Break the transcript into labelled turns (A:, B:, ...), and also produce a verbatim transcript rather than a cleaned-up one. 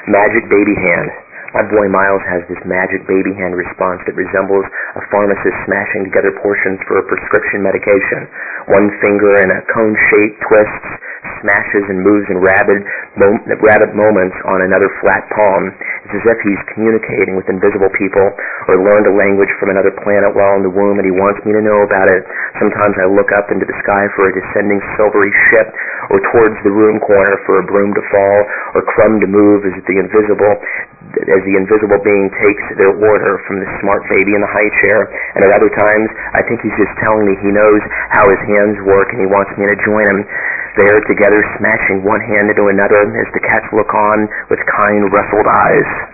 A: Magic baby hand. My boy Miles has this magic baby hand response that resembles a pharmacist smashing together portions for a prescription medication. One finger in a cone-shaped twists, smashes and moves in rapid, mom- rapid moments on another flat palm. It's as if he's communicating with invisible people or learned a language from another planet while in the womb, and he wants me to know about it. Sometimes I look up into the sky for a descending silvery ship, or towards the room corner for a broom to fall, or crumb to move as the invisible as the invisible being takes their order from the smart baby in the high chair. And at other times, I think he's just telling me he knows how his hands work and he wants me to join him. There together, smashing one hand into another as the cats look on with kind, ruffled eyes.